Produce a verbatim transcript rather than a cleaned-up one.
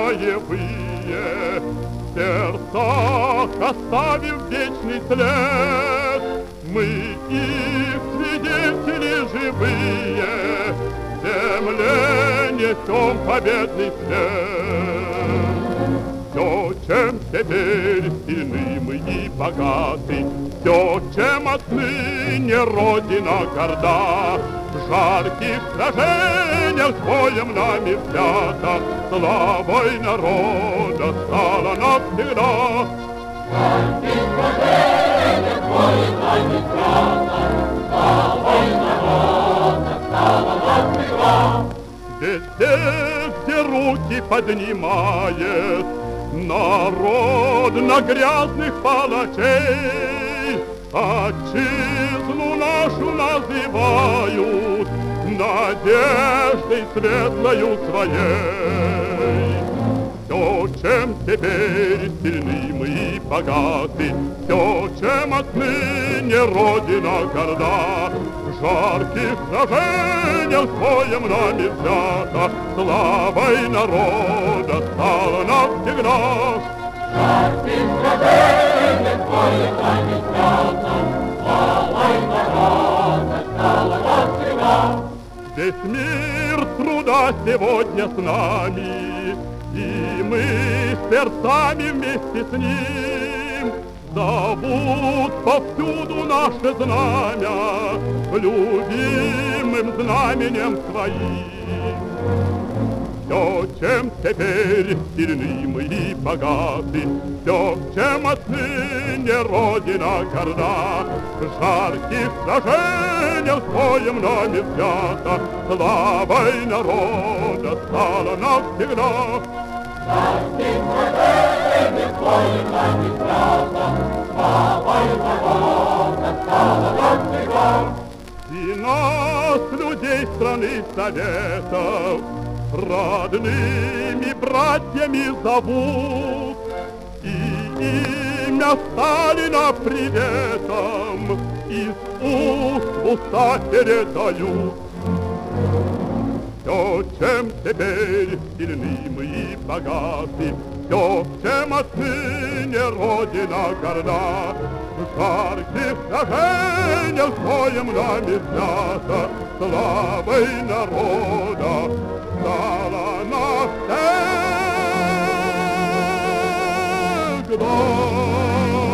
боевые, в сердцах оставив вечный след. Мы их свидетели живые, в земле несем победный след. Все, чем теперь сильны мы и богаты, все, чем отныне Родина горда, в жарких сражениях своем нами взята, славой народа стала навсегда. В жарких сражениях своем нами взята, славой народа стала навсегда. Везде, где руки поднимает народ на грязных палачей, отчизну нашу называют надеждой светлою своей. Все, чем теперь сильны мы и богаты, все, чем отныне Родина горда, в жарких сражениях своем нами взята, славой народа стала навсегда. В жарких сражениях своем нами взята, славой народа стала навсегда. Весь мир труда сегодня с нами, и мы сердцами вместе с ним зовут повсюду наше знамя любимым знаменем своим. Все, чем теперь сильны мы и богаты, все, чем отныне Родина горда, в жарких сражениях своем нами взята, славой народа стала навсегда. В жарких сражениях своем нами взята, славой народа стала навсегда. И нас, людей страны Советов, родными братьями зовут, и имя Сталина приветом из уст в уста передают. Все, чем теперь сильны мы и богаты, все, чем отныне Родина горда, в жарких сражениях своем нами взята, славой народа стала навсегда.